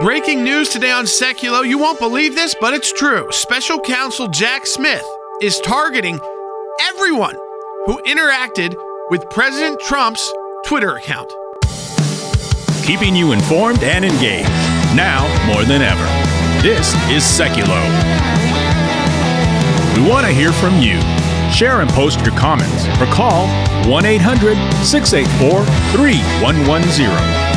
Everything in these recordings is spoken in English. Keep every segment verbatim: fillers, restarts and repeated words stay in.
Breaking news today on Seculo. You won't believe this, but it's true. Special Counsel Jack Smith is targeting everyone who interacted with President Trump's Twitter account. Keeping you informed and engaged, now more than ever. This is Seculo. We want to hear from you. Share and post your comments or call one eight hundred six eight four three one one zero.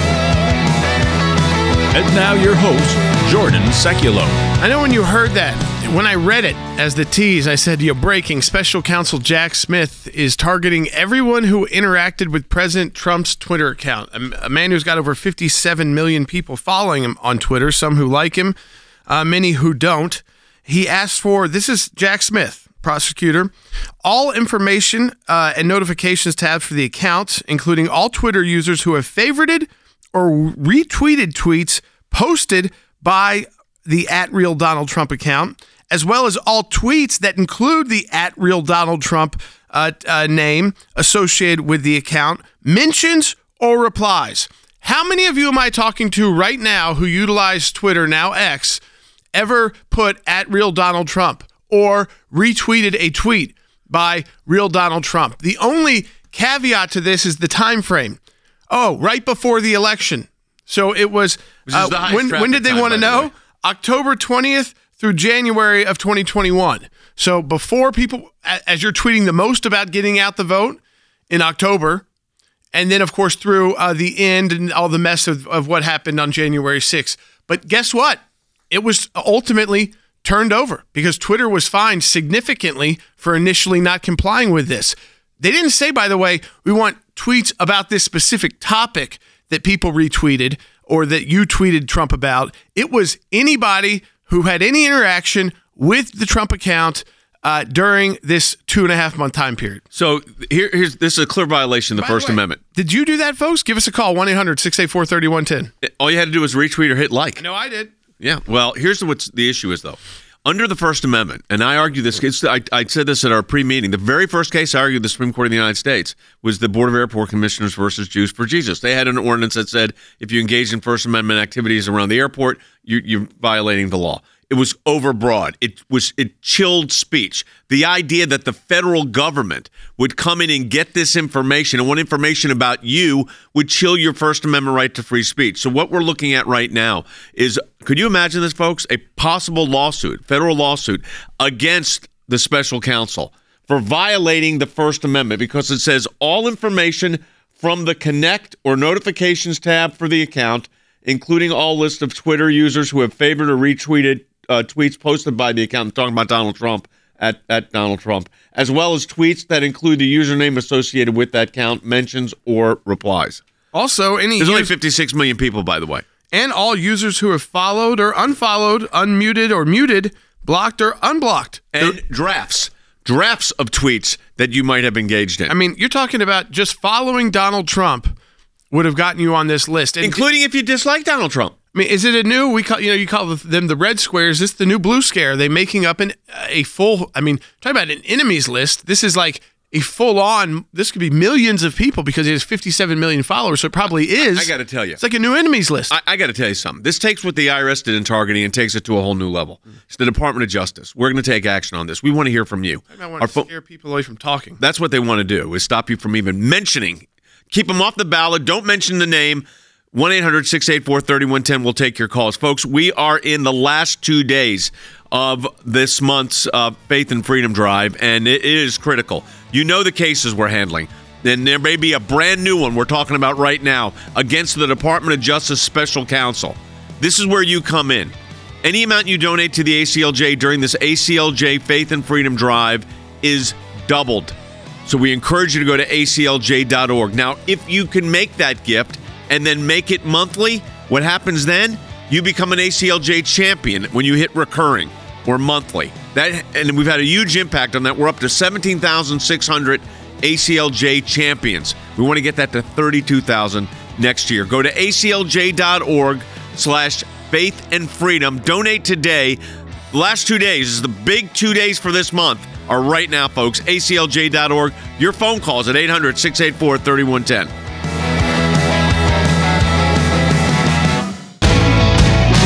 And now your host, Jordan Seculo. I know when you heard that, when I read it as the tease, I said, you're breaking. Special Counsel Jack Smith is targeting everyone who interacted with President Trump's Twitter account. A man who's got over fifty-seven million people following him on Twitter, some who like him, uh, many who don't. He asked for, this is Jack Smith, prosecutor, all information uh, and notifications tabs for the account, including all Twitter users who have favorited or retweeted tweets posted by the at Real Donald Trump account, as well as all tweets that include the at Real Donald Trump uh, uh, name associated with the account, mentions or replies. How many of you am I talking to right now who utilize Twitter, now X, ever put at Real Donald Trump or retweeted a tweet by Real Donald Trump? The only caveat to this is the time frame. Oh, right before the election. So it was, uh, when, when did they want to know? October twentieth through January of twenty twenty-one. So before people, as you're tweeting the most about getting out the vote in October, and then, of course, through uh, the end and all the mess of, of what happened on January sixth. But guess what? It was ultimately turned over because Twitter was fined significantly for initially not complying with this. They didn't say, by the way, we want tweets about this specific topic that people retweeted or that you tweeted Trump about. It was anybody who had any interaction with the Trump account uh, during this two and a half month time period. So here, here's this is a clear violation of the By First the way, Amendment. Did you do that, folks? Give us a call, one eight hundred six eight four three one one zero. All you had to do was retweet or hit like. No, I did. Yeah. Well, here's what the issue is, though. Under the First Amendment, and I argue this, it's, I, I said this at our pre-meeting, the very first case I argued the Supreme Court of the United States was the Board of Airport Commissioners versus Jews for Jesus. They had an ordinance that said if you engage in First Amendment activities around the airport, you, you're violating the law. It was overbroad. It was it chilled speech. The idea that the federal government would come in and get this information and want information about you would chill your First Amendment right to free speech. So what we're looking at right now is, could you imagine this, folks? A possible lawsuit, federal lawsuit against the special counsel for violating the First Amendment because it says all information from the Connect or Notifications tab for the account, including all lists of Twitter users who have favored or retweeted uh, tweets posted by the account, talking about Donald Trump, at, at Donald Trump, as well as tweets that include the username associated with that account, mentions, or replies. Also, any There's only us- fifty-six million people, by the way. and all users who have followed or unfollowed, unmuted or muted, blocked or unblocked. And drafts. Drafts of tweets that you might have engaged in. I mean, you're talking about just following Donald Trump would have gotten you on this list. And including if you dislike Donald Trump. I mean, is it a new, we call, you know, you call them the red squares. Is this the new blue scare? Are they making up an, a full, I mean, talking about an enemies list. This is like a full on, this could be millions of people because he has fifty-seven million followers. So it probably is. I, I got to tell you. It's like a new enemies list. I, I got to tell you something. This takes what the I R S did in targeting and takes it to a whole new level. It's the Department of Justice. We're going to take action on this. We want to hear from you. I want to fo- scare people away from talking. That's what they want to do, is stop you from even mentioning. Keep them off the ballot. Don't mention the name. one eight hundred six eight four three one one zero will take your calls. Folks, we are in the last two days of this month's uh, Faith and Freedom Drive, and it is critical. You know the cases we're handling. And there may be a brand new one we're talking about right now against the Department of Justice Special Counsel. This is where you come in. Any amount you donate to the A C L J during this A C L J Faith and Freedom Drive is doubled. So we encourage you to go to A C L J dot org. Now, if you can make that gift and then make it monthly, what happens then? You become an A C L J champion when you hit recurring or monthly. That, and we've had a huge impact on that. We're up to seventeen thousand six hundred A C L J champions. We want to get that to thirty-two thousand next year. Go to A C L J dot org slash faith and freedom. Donate today. The last two days is the big two days for this month are right now, folks. A C L J dot org. Your phone calls at eight hundred six eight four three one one zero.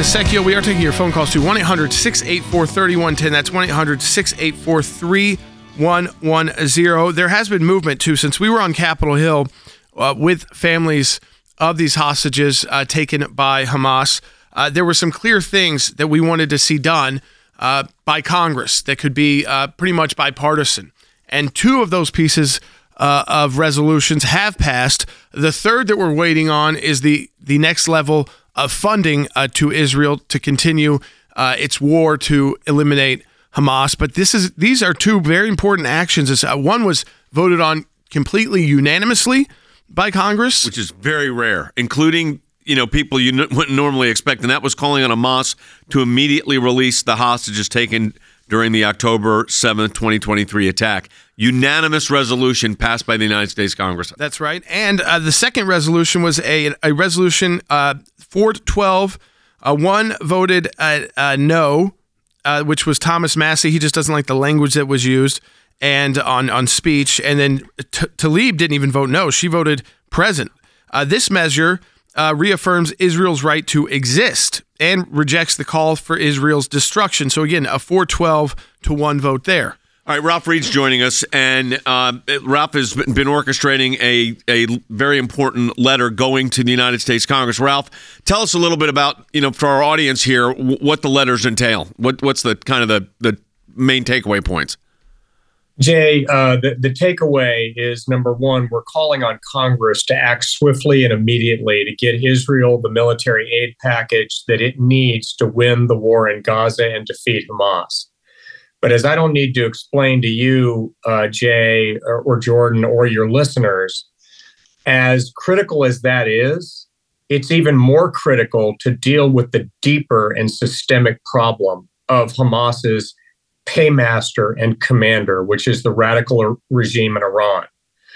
Casecchio. We are taking your phone calls to one eight hundred six eight four three one one zero. That's one eight hundred six eight four three one one zero. There has been movement, too, since we were on Capitol Hill uh, with families of these hostages uh, taken by Hamas. Uh, there were some clear things that we wanted to see done uh, by Congress that could be uh, pretty much bipartisan. And two of those pieces uh, of resolutions have passed. The third that we're waiting on is the, the next level of funding uh, to Israel to continue uh, its war to eliminate Hamas. But this is these are two very important actions. It's, uh, one was voted on completely unanimously by Congress, which is very rare, including you know people you n- wouldn't normally expect, and that was calling on Hamas to immediately release the hostages taken during the October seventh, twenty twenty-three attack. Unanimous resolution passed by the United States Congress. That's right. And uh, the second resolution was a, a resolution uh, four to twelve. Uh, one voted uh, uh, no, uh, which was Thomas Massie. He just doesn't like the language that was used and on, on speech. And then T- Tlaib didn't even vote no. She voted present. Uh, this measure uh, reaffirms Israel's right to exist and rejects the call for Israel's destruction. So again, a four twelve to one vote there. All right, Ralph Reed's joining us, and uh, Ralph has been orchestrating a, a very important letter going to the United States Congress. Ralph, tell us a little bit about, you know, for our audience here, what the letters entail. What What's the kind of the, the main takeaway points? Jay, uh, the, the takeaway is, number one, we're calling on Congress to act swiftly and immediately to get Israel the military aid package that it needs to win the war in Gaza and defeat Hamas. But as I don't need to explain to you, uh, Jay, or, or Jordan, or your listeners, as critical as that is, it's even more critical to deal with the deeper and systemic problem of Hamas's paymaster and commander, which is the radical regime in Iran.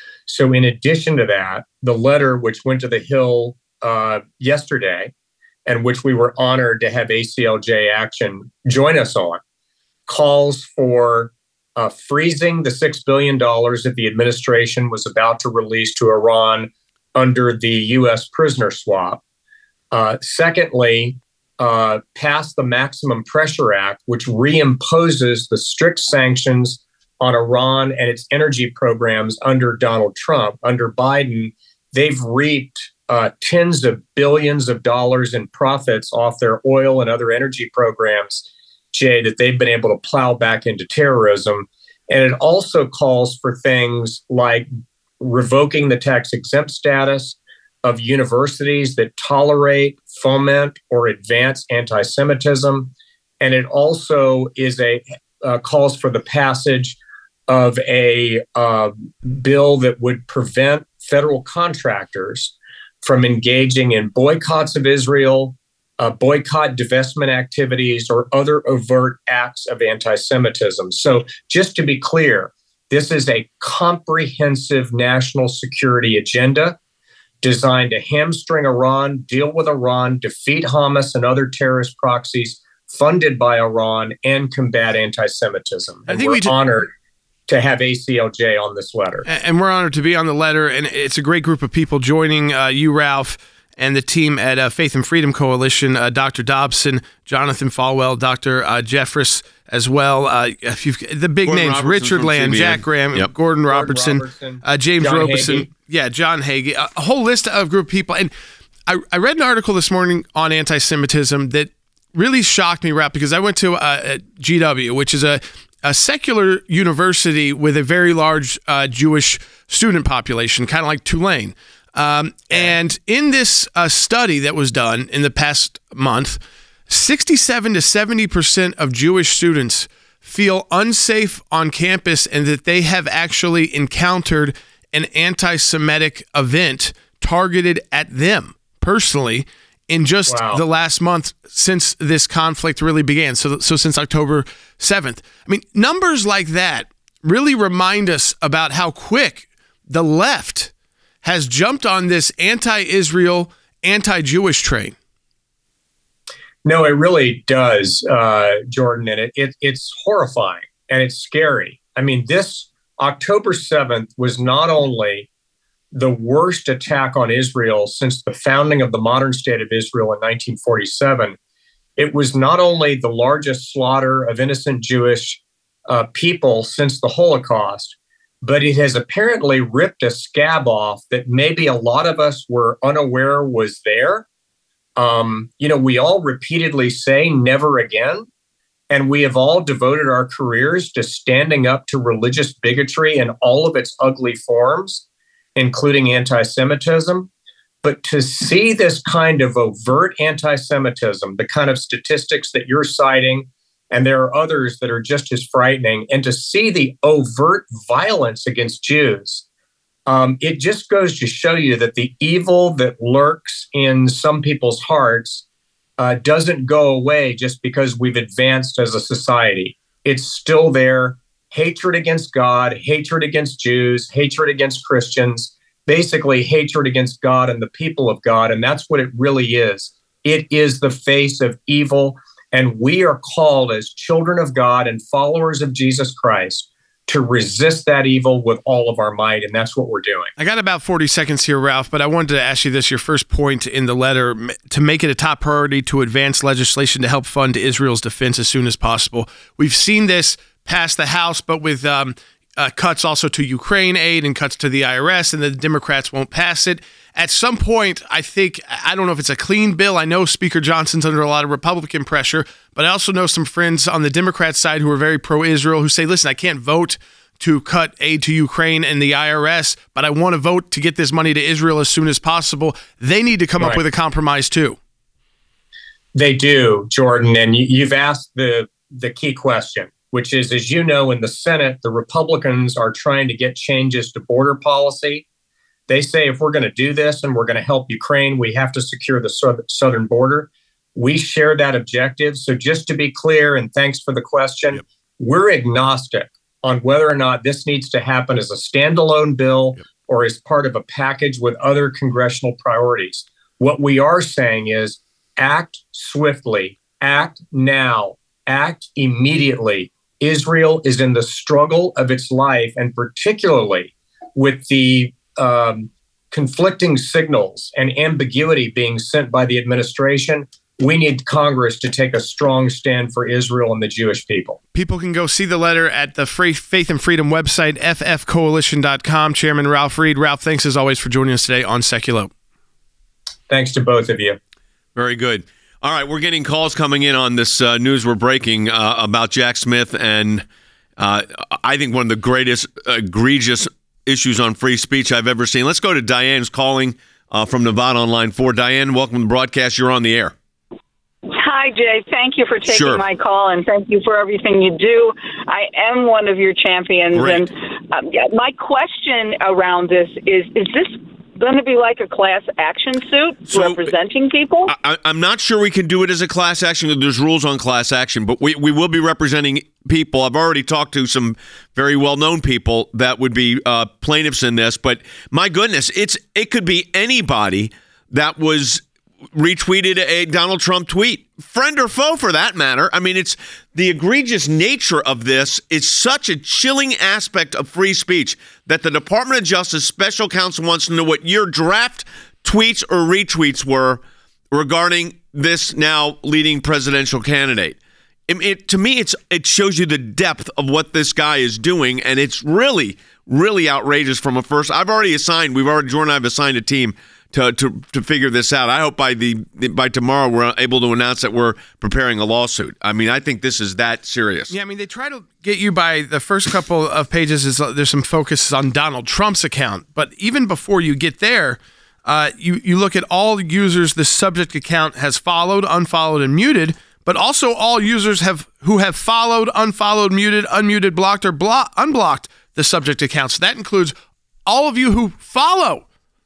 So in addition to that, the letter which went to the Hill uh, yesterday, and which we were honored to have A C L J Action join us on, calls for uh, freezing the six billion dollars that the administration was about to release to Iran under the U S prisoner swap. Uh, secondly, uh, pass the Maximum Pressure Act, which reimposes the strict sanctions on Iran and its energy programs under Donald Trump. Under Biden, they've reaped uh, tens of billions of dollars in profits off their oil and other energy programs, Jay, that they've been able to plow back into terrorism. And it also calls for things like revoking the tax exempt status of universities that tolerate, foment, or advance anti-Semitism. And it also is a uh, calls for the passage of a uh, bill that would prevent federal contractors from engaging in boycotts of Israel, Uh, boycott, divestment activities, or other overt acts of anti-Semitism. So just to be clear, this is a comprehensive national security agenda designed to hamstring Iran, deal with Iran, defeat Hamas and other terrorist proxies funded by Iran, and combat anti-Semitism. And I think we're we just- honored to have A C L J on this letter. And we're honored to be on the letter, and it's a great group of people joining uh, you, Ralph, and the team at uh, Faith and Freedom Coalition, uh, Doctor Dobson, Jonathan Falwell, Doctor Uh, Jeffress as well. Uh, if you've, the big Gordon names, Robertson Richard Land, C B N. Jack Graham, Yep. Gordon Robertson, Gordon Robertson uh, James John Robeson. Hagee. Yeah, John Hagee. A, a whole list of group of people. And I, I read an article this morning on anti-Semitism that really shocked me, Ralph, because I went to uh, G W, which is a, a secular university with a very large uh, Jewish student population, kind of like Tulane. Um, and in this uh, study that was done in the past month, sixty-seven to seventy percent of Jewish students feel unsafe on campus and that they have actually encountered an anti-Semitic event targeted at them personally in just Wow. the last month since this conflict really began. So, so since October seventh. I mean, numbers like that really remind us about how quick the left has jumped on this anti-Israel, anti-Jewish train. No, it really does, uh, Jordan, and it, it it's horrifying and it's scary. I mean, this October seventh was not only the worst attack on Israel since the founding of the modern state of Israel in nineteen forty-seven, It was not only the largest slaughter of innocent Jewish uh, people since the Holocaust, but it has apparently ripped a scab off that maybe a lot of us were unaware was there. Um, you know, we all repeatedly say never again, and we have all devoted our careers to standing up to religious bigotry in all of its ugly forms, including anti-Semitism. But to see this kind of overt anti-Semitism, the kind of statistics that you're citing, and there are others that are just as frightening, and to see the overt violence against Jews, um, it just goes to show you that the evil that lurks in some people's hearts uh, doesn't go away just because we've advanced as a society. It's still there. Hatred against God, hatred against Jews, hatred against Christians, basically hatred against God and the people of God. And that's what it really is. It is the face of evil. And we are called as children of God and followers of Jesus Christ to resist that evil with all of our might. And that's what we're doing. I got about forty seconds here, Ralph, but I wanted to ask you this, your first point in the letter, to make it a top priority to advance legislation to help fund Israel's defense as soon as possible. We've seen this pass the House, but with um, uh, cuts also to Ukraine aid and cuts to the I R S, and the Democrats won't pass it. At some point, I think, I don't know if it's a clean bill. I know Speaker Johnson's under a lot of Republican pressure, but I also know some friends on the Democrat side who are very pro-Israel who say, listen, I can't vote to cut aid to Ukraine and the I R S, but I want to vote to get this money to Israel as soon as possible. They need to come right. up with a compromise too. They do, Jordan, and you've asked the, the key question, which is, as you know, in the Senate, the Republicans are trying to get changes to border policy. They say if we're going to do this and we're going to help Ukraine, we have to secure the southern border. We share that objective. So just to be clear, and thanks for the question, yep. we're agnostic on whether or not this needs to happen as a standalone bill yep. or as part of a package with other congressional priorities. What we are saying is act swiftly, act now, act immediately. Israel is in the struggle of its life, and particularly with the um, conflicting signals and ambiguity being sent by the administration, we need Congress to take a strong stand for Israel and the Jewish people. People can go see the letter at the Faith and Freedom website, f f coalition dot com. Chairman Ralph Reed. Ralph, thanks as always for joining us today on Seculo. Thanks to both of you. Very good. All right, we're getting calls coming in on this uh, news we're breaking uh, about Jack Smith, and uh, I think one of the greatest egregious issues on free speech I've ever seen. Let's go to Diane, who's calling uh, from Nevada on line four. Diane, welcome to the broadcast. You're on the air. Hi, Jay. Thank you for taking sure. my call, and thank you for everything you do. I am one of your champions. Great. And um, yeah, my question around this is, is this going to be like a class action suit so, representing people? I, I'm not sure we can do it as a class action. There's rules on class action, but we, we will be representing people. I've already talked to some very well-known people that would be uh, plaintiffs in this, but my goodness, it's it could be anybody that was retweeted a Donald Trump tweet, friend or foe for that matter. I mean, it's the egregious nature of this is such a chilling aspect of free speech that the Department of Justice special counsel wants to know what your draft tweets or retweets were regarding this now leading presidential candidate. It, it, to me, it's it shows you the depth of what this guy is doing, and it's really, really outrageous from a first. I've already assigned, we've already, Jordan and I have assigned a team To, to to figure this out. I hope by the by tomorrow we're able to announce that we're preparing a lawsuit. I mean, I think this is that serious. Yeah, I mean, they try to get you by the first couple of pages. Is uh, there's some focus on Donald Trump's account, but even before you get there, uh, you you look at all users the subject account has followed, unfollowed, and muted, but also all users have who have followed, unfollowed, muted, unmuted, blocked, or blo- unblocked the subject account. So that includes all of you who follow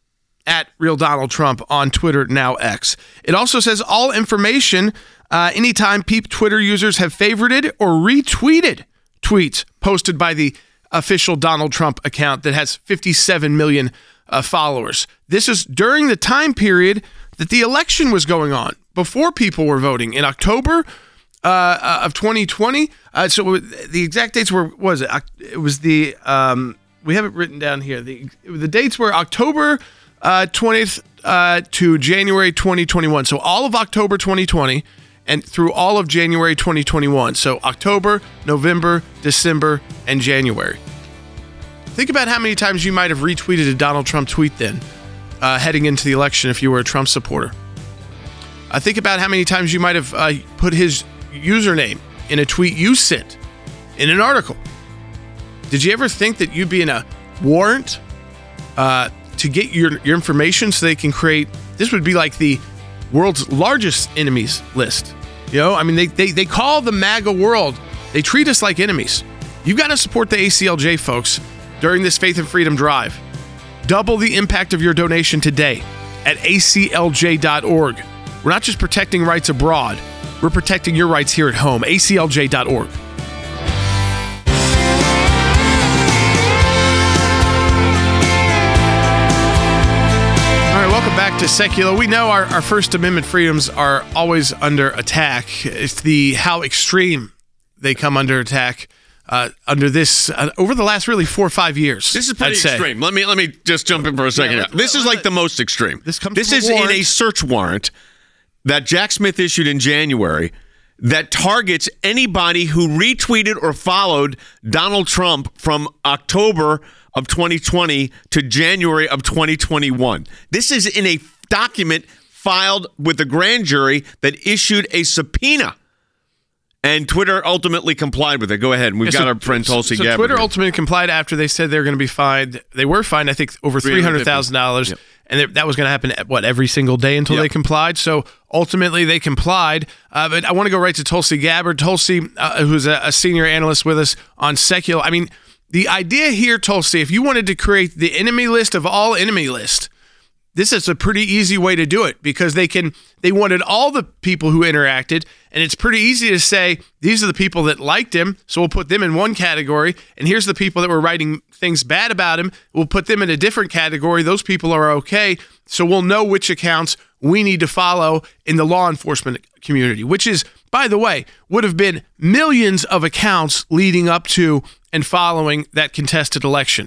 at Real Donald Trump on Twitter, now X. It also says all information uh, anytime Peep Twitter users have favorited or retweeted tweets posted by the official Donald Trump account that has fifty-seven million uh, followers. This is during the time period that the election was going on, before people were voting in October uh, of twenty twenty. Uh, so the exact dates were, what was it? It was the, um, we have it written down here. The, the dates were October Uh, twentieth uh, to January twenty twenty-one. So all of October twenty twenty and through all of January twenty twenty-one. So October, November, December, and January. Think about how many times you might have retweeted a Donald Trump tweet then, uh, heading into the election if you were a Trump supporter. Uh, think about how many times you might have uh, put his username in a tweet you sent, in an article. Did you ever think that you'd be in a warrant uh, to get your, your information so they can create, this would be like the world's largest enemies list. You know, I mean, they, they, they call the MAGA world, they treat us like enemies. You've got to support the A C L J, folks, during this Faith and Freedom Drive. Double the impact of your donation today at A C L J dot org. We're not just protecting rights abroad, we're protecting your rights here at home. A C L J dot org. All right, welcome back to Secular. We know our, our First Amendment freedoms are always under attack. It's the how extreme they come under attack. Uh, under this, uh, over the last really four or five years, this is pretty I'd say. extreme. Let me let me just jump in for a second. Yeah, here. This is like the most extreme. This comes This from a is in warrant. a search warrant that Jack Smith issued in January that targets anybody who retweeted or followed Donald Trump from October of twenty twenty to January of twenty twenty-one. This is in a document filed with the grand jury that issued a subpoena. And Twitter ultimately complied with it. Go ahead. We've Yeah, got so, our friend Tulsi so Gabbard. Twitter here. ultimately complied after they said they were going to be fined. They were fined, I think, over three hundred thousand dollars. Yep. And they, that was going to happen, at, what, every single day until Yep. they complied. So ultimately they complied. Uh, but I want to go right to Tulsi Gabbard. Tulsi, uh, who's a, a senior analyst with us on Secular. I mean, the idea here, Tulsi, if you wanted to create the enemy list of all enemy list, this is a pretty easy way to do it because they can. They wanted all the people who interacted, and it's pretty easy to say these are the people that liked him, so we'll put them in one category, and here's the people that were writing things bad about him. We'll put them in a different category. Those people are okay, so we'll know which accounts we need to follow in the law enforcement community, which is, by the way, would have been millions of accounts leading up to and following that contested election.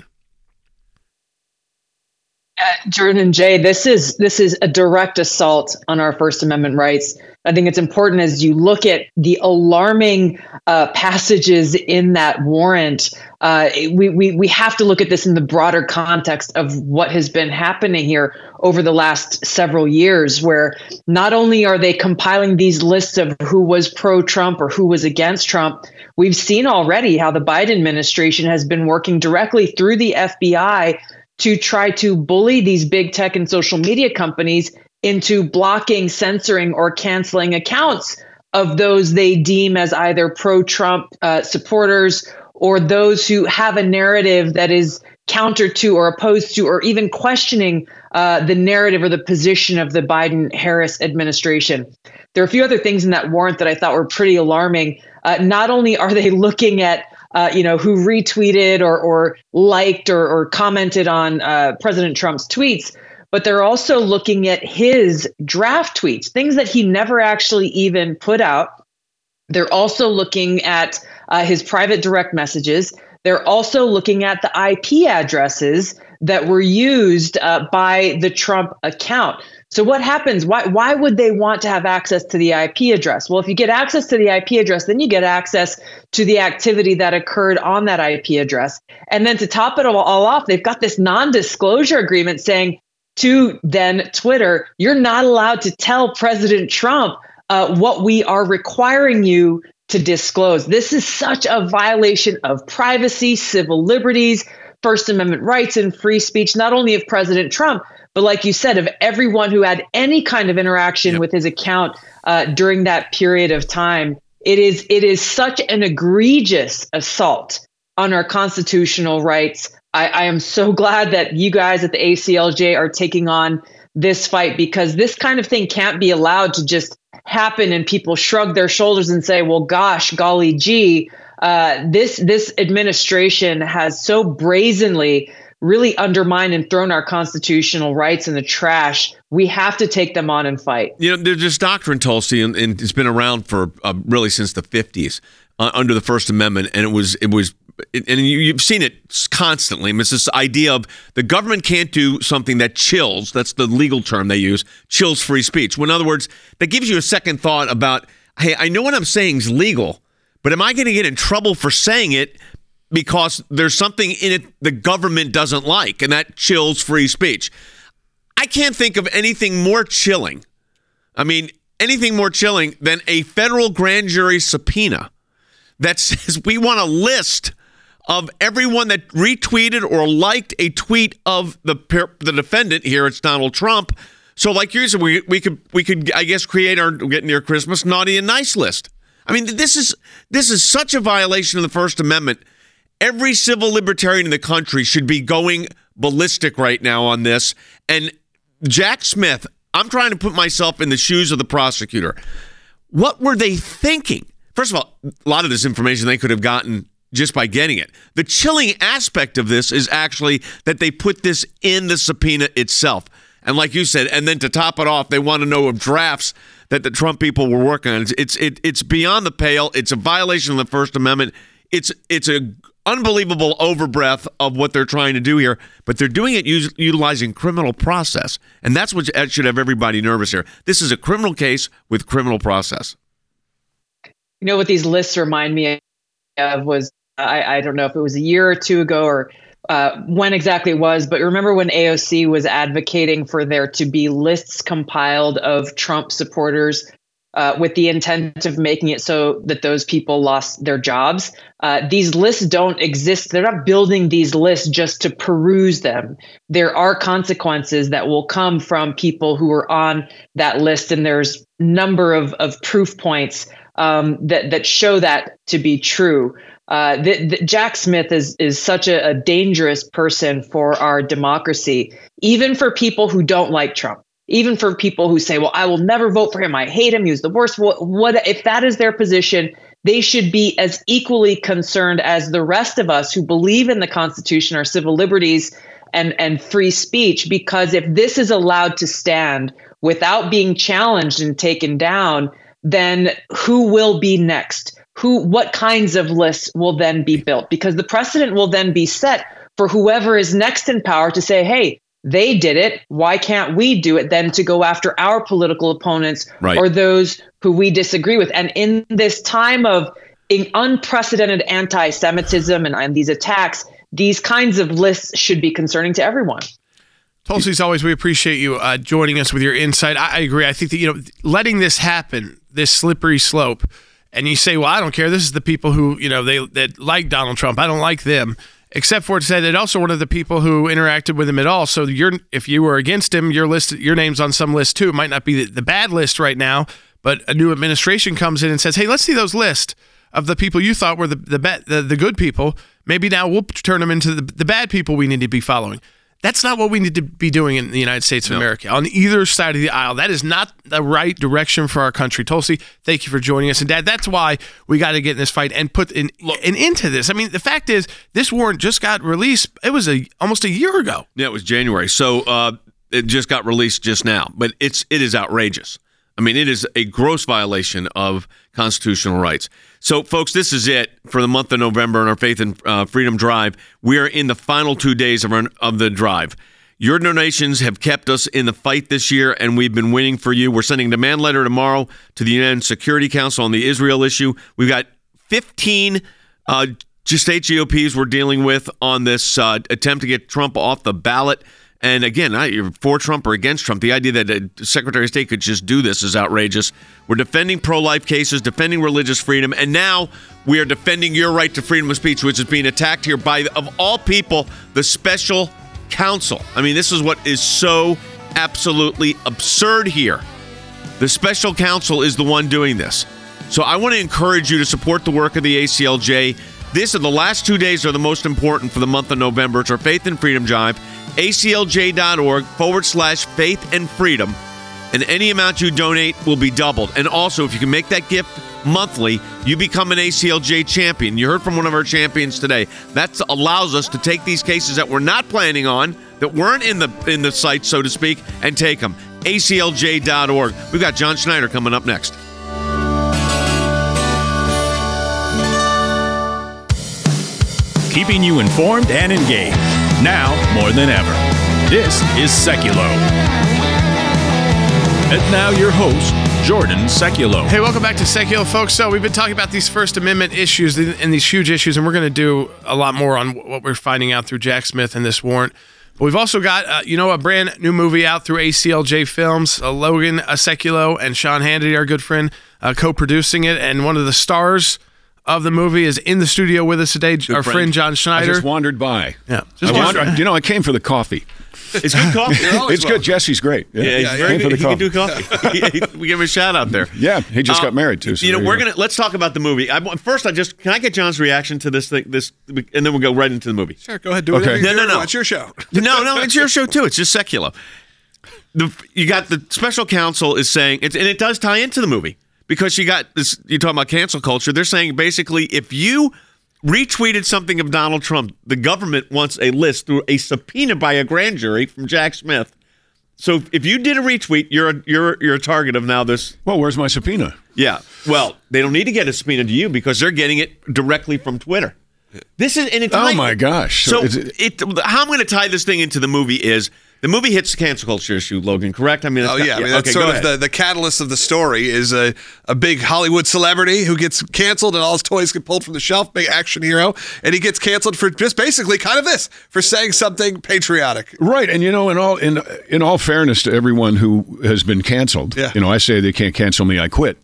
Uh, Jordan and Jay, this is this is a direct assault on our First Amendment rights. I think it's important as you look at the alarming uh, passages in that warrant. Uh, we, we we have to look at this in the broader context of what has been happening here over the last several years, where not only are they compiling these lists of who was pro-Trump or who was against Trump, we've seen already how the Biden administration has been working directly through the F B I to try to bully these big tech and social media companies into blocking, censoring, or canceling accounts of those they deem as either pro-Trump uh, supporters or those who have a narrative that is counter to or opposed to or even questioning uh, the narrative or the position of the Biden-Harris administration. There are a few other things in that warrant that I thought were pretty alarming. Uh, not only are they looking at Uh, you know, who retweeted or, or liked or, or commented on uh, President Trump's tweets, but they're also looking at his draft tweets, things that he never actually even put out. They're also looking at uh, his private direct messages. They're also looking at the I P addresses that were used uh, by the Trump account. So what happens? Why why would they want to have access to the I P address? Well, if you get access to the I P address, then you get access to the activity that occurred on that I P address. And then to top it all off, they've got this non-disclosure agreement saying to then Twitter, you're not allowed to tell President Trump uh, what we are requiring you to disclose. This is such a violation of privacy, civil liberties, First Amendment rights, and free speech, not only of President Trump, but like you said, of everyone who had any kind of interaction Yep. with his account uh, during that period of time. It is it is such an egregious assault on our constitutional rights. I, I am so glad that you guys at the A C L J are taking on this fight, because this kind of thing can't be allowed to just happen and people shrug their shoulders and say, well, gosh, golly gee, uh, this this administration has so brazenly really undermined and thrown our constitutional rights in the trash. We have to take them on and fight. You know, there's this doctrine, Tulsi, and, and it's been around for uh, really since the fifties uh, under the First Amendment, and it was it was, it, and you, you've seen it constantly. I mean, it's this idea of the government can't do something that chills. That's the legal term they use, chills free speech. Well, in other words, that gives you a second thought about hey, I know what I'm saying is legal, but am I going to get in trouble for saying it because there's something in it the government doesn't like, and that chills free speech? I can't think of anything more chilling. I mean, anything more chilling than a federal grand jury subpoena that says we want a list of everyone that retweeted or liked a tweet of the the defendant. Here it's Donald Trump. So like you said, we, we could, we could, I guess, create our getting near Christmas naughty and nice list. I mean, this is this is such a violation of the First Amendment. Every civil libertarian in the country should be going ballistic right now on this. And Jack Smith, I'm trying to put myself in the shoes of the prosecutor. What were they thinking? First of all, a lot of this information they could have gotten just by getting it. The chilling aspect of this is actually that they put this in the subpoena itself. And like you said, and then to top it off, they want to know of drafts that the Trump people were working on. It's it's, it, it's beyond the pale. It's a violation of the First Amendment. It's it's a unbelievable overbreath of what they're trying to do here, but they're doing it us- utilizing criminal process. And that's what should have everybody nervous here. This is a criminal case with criminal process. You know what these lists remind me of was, I, I don't know if it was a year or two ago or uh, when exactly it was, but remember when A O C was advocating for there to be lists compiled of Trump supporters Uh, with the intent of making it so that those people lost their jobs. Uh, these lists don't exist. They're not building these lists just to peruse them. There are consequences that will come from people who are on that list, and there's number of, of proof points um, that that show that to be true. Uh, the, the, Jack Smith is is such a, a dangerous person for our democracy, even for people who don't like Trump. Even for people who say, well, I will never vote for him. I hate him. He was the worst. What, what if that is their position? They should be as equally concerned as the rest of us who believe in the Constitution, our civil liberties and, and free speech, because if this is allowed to stand without being challenged and taken down, then who will be next? Who, what kinds of lists will then be built? Because the precedent will then be set for whoever is next in power to say, hey, they did it. Why can't we do it then, to go after our political opponents right. or those who we disagree with? And in this time of in unprecedented anti-Semitism and, and these attacks, these kinds of lists should be concerning to everyone. Tulsi, as always, we appreciate you uh, joining us with your insight. I, I agree. I think that, you know, letting this happen, this slippery slope, and you say, well, I don't care. This is the people who, you know, they that like Donald Trump. I don't like them. Except for it said it also one of the people who interacted with him at all. So you're, if you were against him, your list, your name's on some list too. It might not be the, the bad list right now, but a new administration comes in and says, "Hey, let's see those lists of the people you thought were the the bad, the, the good people. Maybe now we'll turn them into the, the bad people we need to be following." That's not what we need to be doing in the United States of no. America. On either side of the aisle, that is not the right direction for our country. Tulsi, thank you for joining us. And Dad, that's why we got to get in this fight and put in, an into this. I mean, the fact is, this warrant just got released. It was a almost a year ago. Yeah, it was January. So uh, it just got released just now. But it's it is outrageous. I mean, it is a gross violation of constitutional rights. So, folks, this is it for the month of November in our Faith and uh, Freedom Drive. We are in the final two days of, our, of the drive. Your donations have kept us in the fight this year, and we've been winning for you. We're sending a demand letter tomorrow to the U N Security Council on the Israel issue. We've got fifteen uh, state G O Ps we're dealing with on this uh, attempt to get Trump off the ballot. And again, you're for Trump or against Trump. The idea that a Secretary of State could just do this is outrageous. We're defending pro-life cases, defending religious freedom, and now we are defending your right to freedom of speech, which is being attacked here by, of all people, the special counsel. I mean, this is what is so absolutely absurd here. The special counsel is the one doing this. So I want to encourage you to support the work of the A C L J. This and the last two days are the most important for the month of November. It's our Faith and Freedom Drive. A C L J dot org forward slash faith and freedom. And any amount you donate will be doubled. And also, if you can make that gift monthly, you become an A C L J champion. You heard from one of our champions today. That allows us to take these cases that we're not planning on, that weren't in the in the site, so to speak, and take them. A C L J dot org. We've got John Schneider coming up next. Keeping you informed and engaged. Now more than ever. This is Seculo. And now your host, Jordan Sekulow. Hey, welcome back to Sekulow, folks. So we've been talking about these First Amendment issues and these huge issues, and we're going to do a lot more on what we're finding out through Jack Smith and this warrant. But we've also got, uh, you know, a brand new movie out through A C L J Films. Uh, Logan uh, Sekulow and Sean Hannity, our good friend, uh, co-producing it. And one of the stars of the movie is in the studio with us today, good our friend, friend John Schneider. I just wandered by. Yeah, just I wandered, you know, I came for the coffee. It's good coffee. It's good. Jesse's great. Yeah, yeah, he's yeah, very yeah. good. He can do coffee. We give him a shout out there. Yeah, he just uh, got married too. So you know, we're you gonna let's talk about the movie. I, first, I just can I get John's reaction to this thing, this, and then we'll go right into the movie. Sure, go ahead. Do okay. it. No, no, no. It's your show. no, no, it's your show too. It's just Sekulow. The you got the special counsel is saying, it's, and it does tie into the movie because you got this. You're talking about cancel culture. They're saying basically if you retweeted something of Donald Trump, the government wants a list through a subpoena by a grand jury from Jack Smith. So if you did a retweet, you're a, you're you're a target of now this. Well, where's my subpoena? Yeah. Well, they don't need to get a subpoena to you because they're getting it directly from Twitter. This is and it's oh my gosh. So, so it, it how I'm going to tie this thing into the movie is the movie hits the cancel culture issue, Logan, correct? I mean, oh not, yeah, I mean, yeah. that's Okay, sort of the, the catalyst of the story is a, a big Hollywood celebrity who gets canceled and all his toys get pulled from the shelf, big action hero, and he gets canceled for just basically kind of this, for saying something patriotic. Right, and you know, in all in in all fairness to everyone who has been canceled, yeah. you know, I say they can't cancel me, I quit.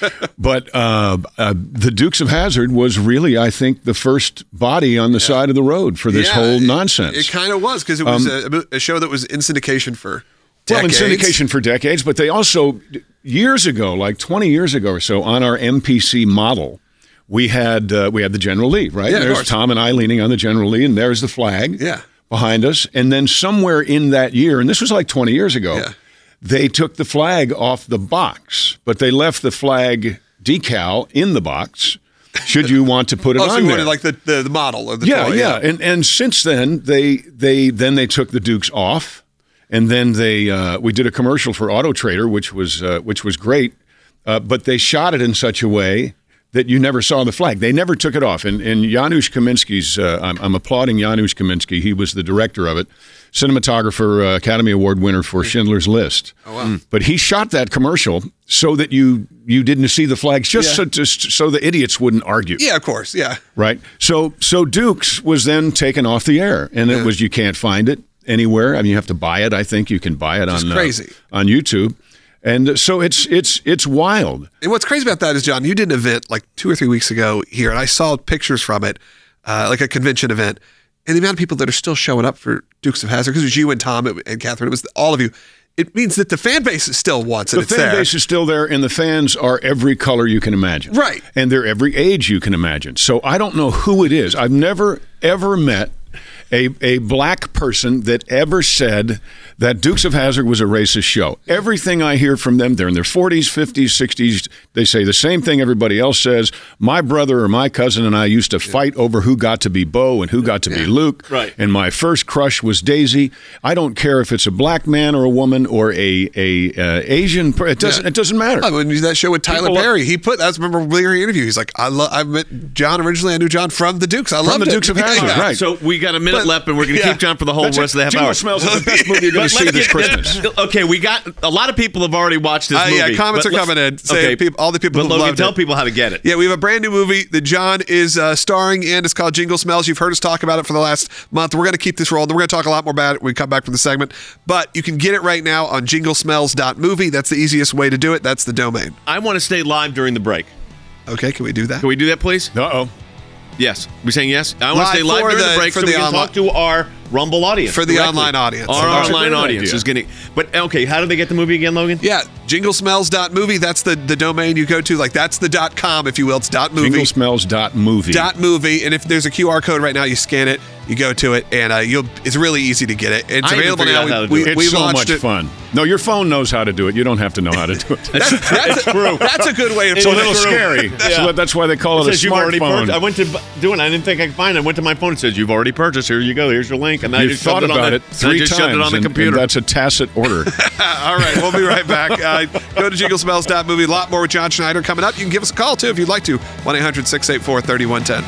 But uh, uh, the Dukes of Hazzard was really, I think, the first body on the yeah. side of the road for this yeah, whole it, nonsense. It kind of was because it was um, a, a show that was in syndication for well, decades. in syndication for decades. But they also, years ago, like twenty years ago or so, on our M P C model, we had uh, we had the General Lee, right? Yeah, there's Tom and I leaning on the General Lee, and there's the flag yeah. behind us. And then somewhere in that year, and this was like twenty years ago, yeah. they took the flag off the box, but they left the flag decal in the box. Should you want to put it oh, on so you there? wanted like the, the, the model or the yeah, toy, yeah, yeah. And and since then they they then they took the Dukes off, and then they uh, we did a commercial for Auto Trader, which was uh, which was great, uh, but they shot it in such a way that you never saw the flag. They never took it off. And, and Janusz Kaminski's, uh, I'm, I'm applauding Janusz Kaminski. He was the director of it, cinematographer, uh, Academy Award winner for Schindler's List. Oh, wow. But he shot that commercial so that you you didn't see the flags, just yeah. so just so the idiots wouldn't argue. Yeah, of course, yeah. Right. So so Dukes was then taken off the air, and yeah. it was you can't find it anywhere. I mean, you have to buy it. I think you can buy it It's on crazy. Uh, on YouTube. And so it's it's it's wild. And what's crazy about that is, John, you did an event like two or three weeks ago here, and I saw pictures from it, uh, like a convention event, and the amount of people that are still showing up for Dukes of Hazzard, because it was you and Tom and Catherine, it was all of you. It means that the fan base is still wants it. The it's fan there. base is still there, and the fans are every color you can imagine. Right. And they're every age you can imagine. So I don't know who it is. I've never, ever met a, a black person that ever said that Dukes of Hazzard was a racist show. Everything I hear from them, they're in their forties, fifties, sixties. They say the same thing everybody else says. My brother or my cousin and I used to fight over who got to be Bo and who got to be Luke. Right. And my first crush was Daisy. I don't care if it's a black man or a woman or a a uh, Asian. It doesn't. Yeah. It doesn't matter. Oh, when you did that show with Tyler People Perry, he put that's remember your interview. He's like, I love. I met John originally. I knew John from the Dukes. I From loved the it. Dukes of Hazzard, Yeah. right. So we got a minute But- left, and we're going to yeah. keep John for the whole That's rest it. of the half Jingle hour. Smells is the best movie you're going But to see let's this get- Christmas. Okay, we got a lot of people have already watched this Uh, movie. yeah, comments but are let's- coming in. Saying Okay, people, all the people but who Logan, loved tell it. people how to get it. Yeah, we have a brand new movie that John is uh, starring in. It's called Jingle Smells. You've heard us talk about it for the last month. We're going to keep this rolling. We're going to talk a lot more about it when we come back from the segment. But you can get it right now on jingle smells dot movie. That's the easiest way to do it. That's the domain. I want to stay live during the break. Okay, can we do that? Can we do that, please? Uh-oh. Yes. We saying yes? I want Live to stay live for during the, the- break for so the we can online- talk to our Rumble audience. For the directly. online audience. Our That's a online great audience idea. is going to. But okay, how do they get the movie again, Logan? Yeah, jingle smells dot movie. That's the, the domain you go to. Like, that's the dot com, if you will. It's dot movie. Jingle Smells dot movie. Dot movie. And if there's a Q R code right now, you scan it, you go to it, and uh, you'll. It's really easy to get it. It's I even available figured now. out how to do We, it. we, It's we so launched much it. fun. No, your phone knows how to do it. You don't have to know how to do it. That's, that's, a, that's a good way of It's a putting little it. scary. Yeah. So that's why they call It it, a says you've already smartphone. purchased. I went to bu- do it. I didn't think I could find it. I went to my phone. It says you've already purchased. Here you go. Here's your link. And I You just thought shoved it on about the, it and three I just times, shoved it on the and- computer. and that's a tacit order. All right, we'll be right back. Uh, go to jingle smells dot movie. A lot more with John Schneider coming up. You can give us a call, too, if you'd like to. one eight hundred six eight four three one one zero.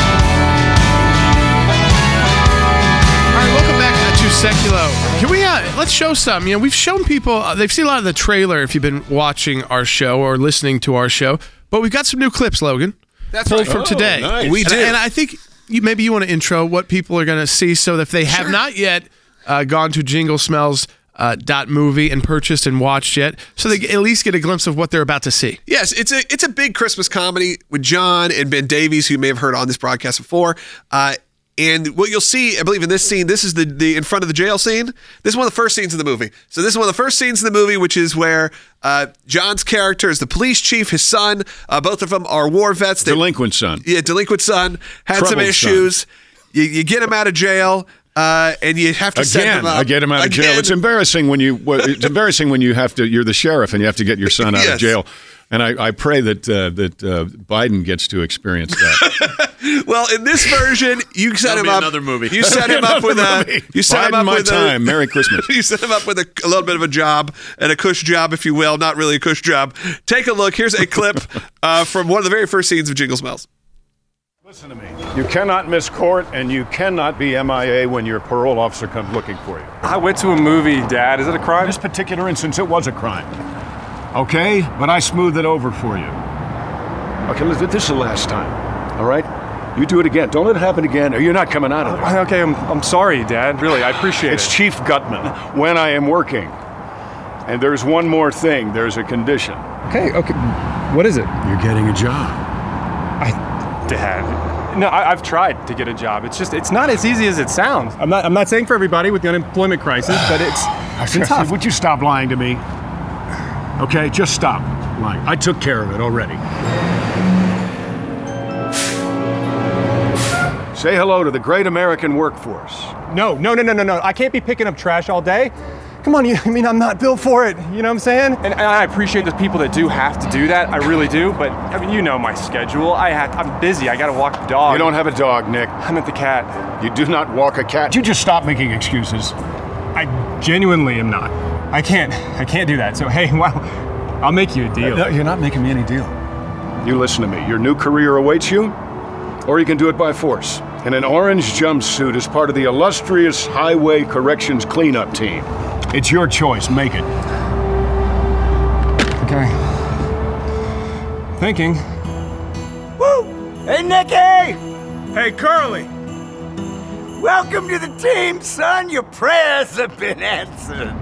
All right, welcome back to Sekulow. Can we, uh, let's show some. You know, we've shown people, uh, they've seen a lot of the trailer if you've been watching our show or listening to our show, but we've got some new clips, Logan. That's pulled right. from Oh, today. nice. We and, did. And I think you, maybe you want to intro what people are going to see so that if they have not yet uh, gone to Jingle Smells uh, dot movie and purchased and watched yet, so they at least get a glimpse of what they're about to see. Yes, it's a it's a big Christmas comedy with John and Ben Davies, who you may have heard on this broadcast before. Uh, and what you'll see, I believe, in this scene, this is the, the in front of the jail scene. This is one of the first scenes in the movie. So this is one of the first scenes in the movie, which is where uh, John's character is the police chief, his son. Uh, both of them are war vets. They, Delinquent son. yeah, delinquent son. Had some Troubled issues. You, you get him out of jail. Uh, and you have to send Again, him up. I get him out of jail. Again. It's embarrassing when you. well, It's embarrassing when you have to. You're the sheriff and you have to get your son out Yes. of jail. And I, I pray that uh, that uh, Biden gets to experience that. Well, in this version, you set That'll him be up. another movie. You set him up with a. movie. You set him Biden up my with time. a. Merry Christmas. You set him up with a, a little bit of a job and a cush job, if you will. Not really a cush job. Take a look. Here's a clip uh, from one of the very first scenes of Jingle Smells. Listen to me. You cannot miss court, and you cannot be M I A when your parole officer comes looking for you. I went to a movie, Dad. Is it a In crime? this particular instance, it was a crime. Okay? But I smoothed it over for you. Okay, listen, this is the last time. All right? You do it again. Don't let it happen again, or you're not coming out of there. Okay, I'm, I'm sorry, Dad. Really, I appreciate It's it. Chief Gutman when I am working. And there's one more thing. There's a condition. Okay, okay. What is it? You're getting a job. I, Dad. No, I, I've tried to get a job. It's just, it's not as easy as it sounds. I'm not, I'm not saying for everybody with the unemployment crisis, but it's, it's been tough. Would you stop lying to me? Okay, just stop lying. I took care of it already. Say hello to the great American workforce. No, no, no, no, no, no. I can't be picking up trash all day. Come on, you, I mean, I'm not built for it. You know what I'm saying? And, and I appreciate the people that do have to do that. I really do. But I mean, you know my schedule. I have, I'm busy. I got to walk the dog. You don't have a dog, Nick. I meant the cat. You do not walk a cat. You just stop making excuses. I genuinely am not. I can't. I can't do that. So hey, well, I'll make you a deal. No, you're not making me any deal. You listen to me. Your new career awaits you, or you can do it by force. In an orange jumpsuit as part of the illustrious Highway Corrections Cleanup Team. It's your choice. Make it. Okay. Thinking. Woo! Hey, Nicky! Hey, Curly! Welcome to the team, son. Your prayers have been answered.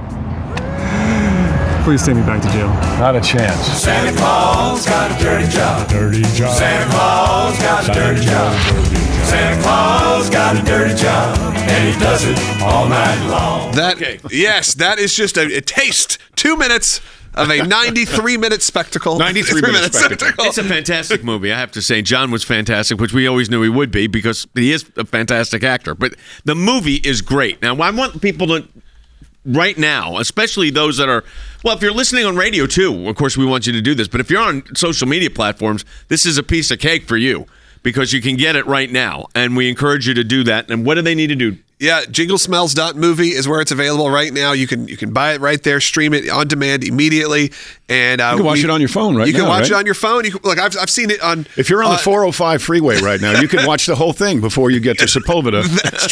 Please take me back to jail. Not a chance. Santa Claus got a dirty job. Dirty job. Santa Claus got a dirty job. Santa Claus got a dirty job, and he does it all night long. That yes, that is just a, a taste. Two minutes of a ninety-three minute spectacle. ninety-three minute spectacle. It's a fantastic movie, I have to say. John was fantastic, which we always knew he would be because he is a fantastic actor. But the movie is great. Now, I want people to, right now, especially those that are, well, if you're listening on radio too, of course we want you to do this. But if you're on social media platforms, this is a piece of cake for you because you can get it right now. And we encourage you to do that. And what do they need to do? Yeah, jingle smells dot movie is where it's available right now. You can you can buy it right there, stream it on demand immediately, and uh, You can watch we- it on your phone right You can now, watch right? it on your phone. You can, look, I've I've seen it on. If you're on uh, the four oh five freeway right now, you can watch the whole thing before you get to Sepulveda. That's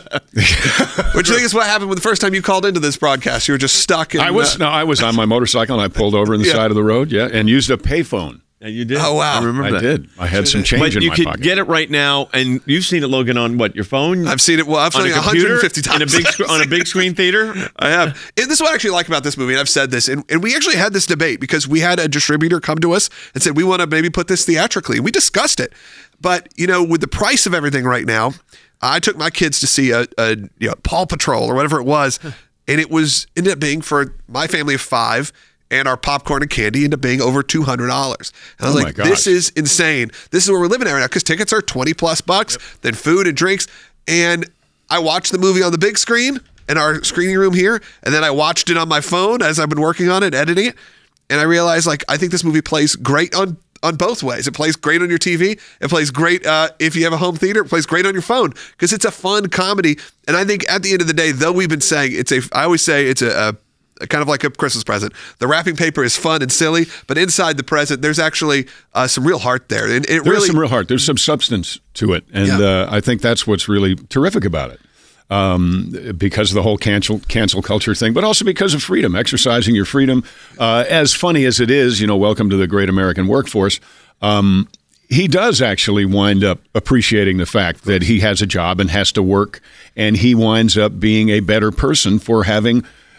true. Which I think is what happened when the first time you called into this broadcast. You were just stuck. In, I was uh, no, I was on my motorcycle and I pulled over on the Yeah. side of the road, yeah, and used a payphone. Yeah, you did. Oh, wow. I remember I that. did. I had some change But in you my could pocket. get it right now, and you've seen it, Logan, on what, your phone? I've seen it. Well, I've on seen a it computer? one hundred fifty times. in a big sc- on a big screen theater. I have. And this is what I actually like about this movie, and I've said this, and, and we actually had this debate because we had a distributor come to us and said, we want to maybe put this theatrically. And we discussed it. But, you know, with the price of everything right now, I took my kids to see a, a you know, Paw Patrol or whatever it was, and it was ended up being for my family of five, and our popcorn and candy ended up being over two hundred dollars. And I was Oh my like, gosh. this is insane. This is where we're living at right now because tickets are twenty plus bucks, then food and drinks. And I watched the movie on the big screen in our screening room here, and then I watched it on my phone as I've been working on it, editing it. And I realized, like, I think this movie plays great on on both ways. It plays great on your T V. It plays great uh, if you have a home theater. It plays great on your phone because it's a fun comedy. And I think at the end of the day, though we've been saying it's a, I always say it's a, a kind of like a Christmas present. The wrapping paper is fun and silly, but inside the present, there's actually uh, some real heart there. And it There's really, some real heart. There's some substance to it, and Yeah. uh, I think that's what's really terrific about it. um, because of the whole cancel cancel culture thing, but also because of freedom, exercising your freedom. Uh, as funny as it is, you know, welcome to the great American workforce. Um, he does actually wind up appreciating the fact that he has a job and has to work, and he winds up being a better person for having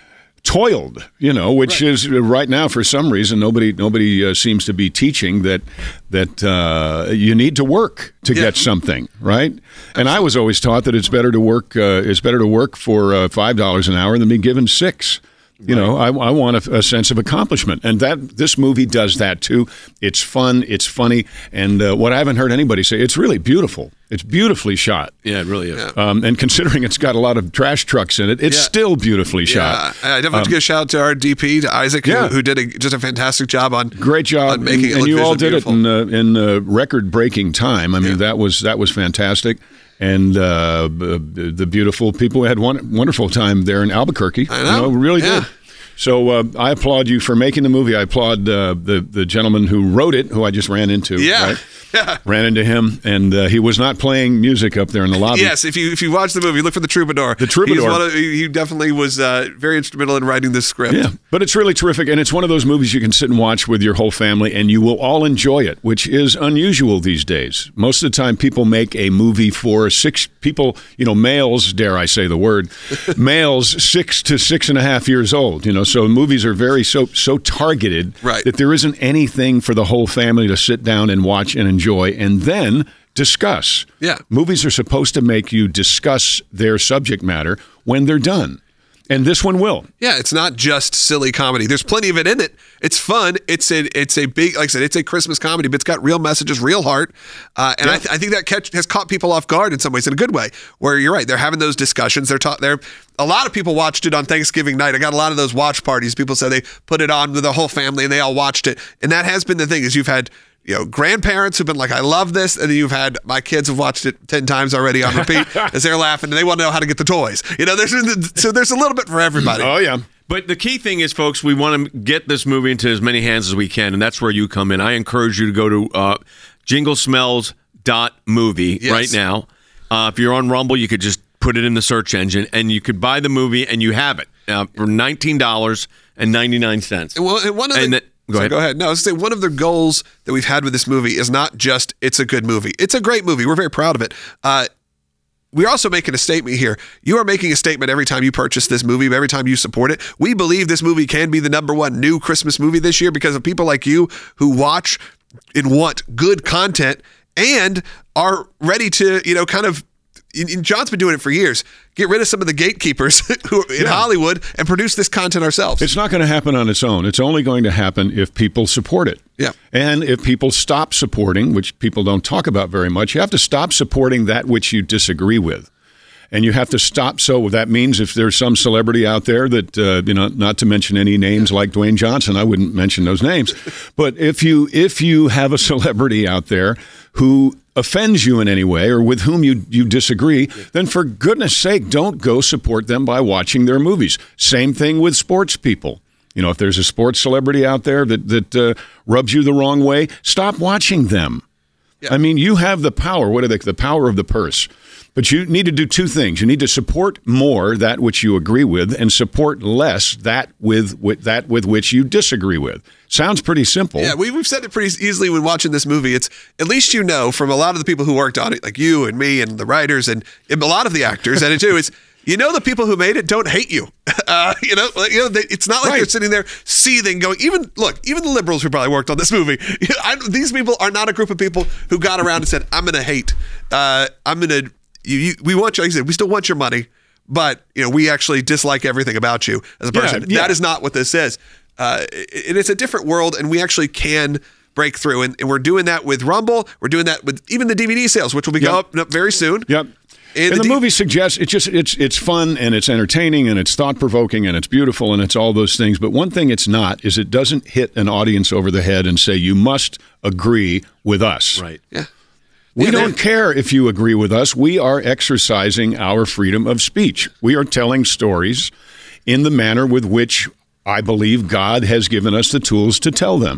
toiled, you know, which right. is right now for some reason nobody nobody uh, seems to be teaching that that uh, you need to work to yeah. get something, right? And I was always taught that it's better to work uh, it's better to work for uh, five dollars an hour than be given six. You right. know, I, I want a, a sense of accomplishment, and that this movie does that too. It's fun, it's funny, and uh, what I haven't heard anybody say, it's really beautiful. It's beautifully shot. Yeah, it really is. Yeah. Um, and considering it's got a lot of trash trucks in it, it's yeah. still beautifully shot. Yeah, I definitely um, have to give a shout out to our D P, to Isaac, yeah. who, who did a, just a fantastic job on great job on making and, it look and you all did beautiful. it in uh, in uh, record-breaking time. I mean, yeah. that was that was fantastic. And uh, the beautiful people had one wonderful time there in Albuquerque. I know, you know really yeah. did. So uh, I applaud you for making the movie. I applaud uh, the the gentleman who wrote it, who I just ran into. Yeah, right? yeah. Ran into him, and uh, he was not playing music up there in the lobby. Yes, if you if you watch the movie, look for the Troubadour. The Troubadour. He's one of, he definitely was uh, very instrumental in writing this script. Yeah, but it's really terrific, and it's one of those movies you can sit and watch with your whole family, and you will all enjoy it, which is unusual these days. Most of the time, people make a movie for six people, you know, males, dare I say the word, males six to six and a half years old. You know, so movies are very very so so targeted right. that there isn't anything for the whole family to sit down and watch and enjoy and then discuss. Yeah. Movies are supposed to make you discuss their subject matter when they're done. And this one will. Yeah, it's not just silly comedy. There's plenty of it in it. It's fun. It's a it's a big, like I said, it's a Christmas comedy, but it's got real messages, real heart. Uh, and yeah. I, th- I think that catch, has caught people off guard in some ways, in a good way. Where you're right, they're having those discussions. They're taught. They're a lot of people watched it on Thanksgiving night. I got a lot of those watch parties. People said they put it on with the whole family and they all watched it. And that has been the thing, is you've had, you know, grandparents who've been like, I love this. And then you've had, my kids have watched it ten times already on repeat as they're laughing and they want to know how to get the toys. You know, there's so there's a little bit for everybody. Oh, yeah. But the key thing is, folks, we want to get this movie into as many hands as we can, and that's where you come in. I encourage you to go to uh, jingle smells dot movie yes. right now. Uh, if you're on Rumble, you could just put it in the search engine, and you could buy the movie, and you have it uh, for nineteen dollars and ninety-nine cents. Well, and one of the... And the Go ahead. So go ahead. No, I was going to say, one of the goals that we've had with this movie is not just it's a good movie. It's a great movie. We're very proud of it. Uh, we're also making a statement here. You are making a statement every time you purchase this movie, every time you support it. We believe this movie can be the number one new Christmas movie this year because of people like you who watch and want good content and are ready to, you know, kind of, and John's been doing it for years, get rid of some of the gatekeepers who are in yeah. Hollywood and produce this content ourselves. It's not going to happen on its own. It's only going to happen if people support it. Yeah. And if people stop supporting, which people don't talk about very much, you have to stop supporting that which you disagree with. And you have to stop. So that means if there's some celebrity out there that, uh, you know, not to mention any names like Dwayne Johnson, I wouldn't mention those names. But if you if you have a celebrity out there who offends you in any way or with whom you, you disagree, then for goodness sake, don't go support them by watching their movies. Same thing with sports people. You know, if there's a sports celebrity out there that, that uh, rubs you the wrong way, stop watching them. Yeah. I mean, you have the power. What are they? The power of the purse. But you need to do two things. You need to support more that which you agree with and support less that with, with that with which you disagree with. Sounds pretty simple. Yeah, we, we've said it pretty easily when watching this movie. It's at least you know from a lot of the people who worked on it, like you and me and the writers and a lot of the actors and it too, is you know the people who made it don't hate you. Uh, you know, like, you know, they, it's not like right. they're sitting there seething, going. Even look, even the liberals who probably worked on this movie. I, these people are not a group of people who got around and said, "I'm going to hate. Uh, I'm going to." You, you, we want you, like I said, we still want your money, but you know, we actually dislike everything about you as a person. Yeah, yeah. That is not what this is. Uh, it, it's a different world, and we actually can break through. And, and we're doing that with Rumble. We're doing that with even the D V D sales, which will be yep. going up very soon. Yep. And, and the, the D- movie suggests it's just it's it's fun and it's entertaining and it's thought provoking and it's beautiful and it's all those things. But one thing it's not is it doesn't hit an audience over the head and say you must agree with us. Right. Yeah. We yeah, don't care if you agree with us. We are exercising our freedom of speech. We are telling stories in the manner with which I believe God has given us the tools to tell them.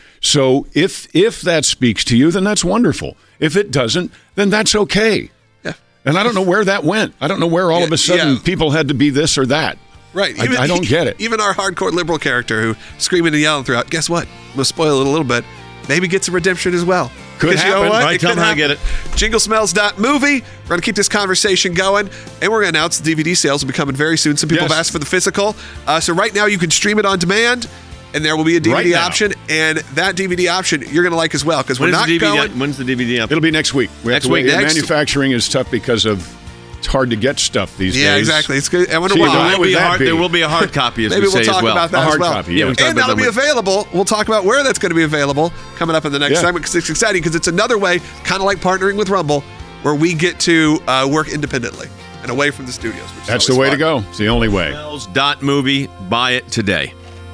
So if if that speaks to you, then that's wonderful. If it doesn't, then that's okay. Yeah. And I don't know where that went. I don't know where all Yeah, of a sudden yeah. people had to be this or that. Right. I, I don't get it. Even our hardcore liberal character who screaming and yelling throughout, guess what? I'm going to spoil it a little bit. Maybe get some redemption as well. Could 'Cause you know happen. what? Right, It tell could them how to happen. get it. jingle smells dot movie. We're going to keep this conversation going, and we're going to announce the D V D sales will be coming very soon. Some people Yes. have asked for the physical. Uh, so right now you can stream it on demand, and there will be a D V D Right now. option, and that D V D option you're going to like as well, because we're When's not the D V D? going... When's the D V D up? It'll be next week. We have Next to wait. week. Yeah, Next- manufacturing is tough because of it's hard to get stuff these Yeah, days. exactly. It's good. I wonder See, why. why There will, would be a that hard, be? there will be a hard copy, as Maybe we we'll say talk as well. about that A hard as well. copy, yeah. we can talk And about that'll that be when- available. We'll talk about where that's going to be available coming up in the next Yeah. segment because it's exciting because it's another way, kind of like partnering with Rumble, where we get to uh, work independently and away from the studios. Which is That's the always way to fun. go. It's the only way. Smells dot movie. Buy it today.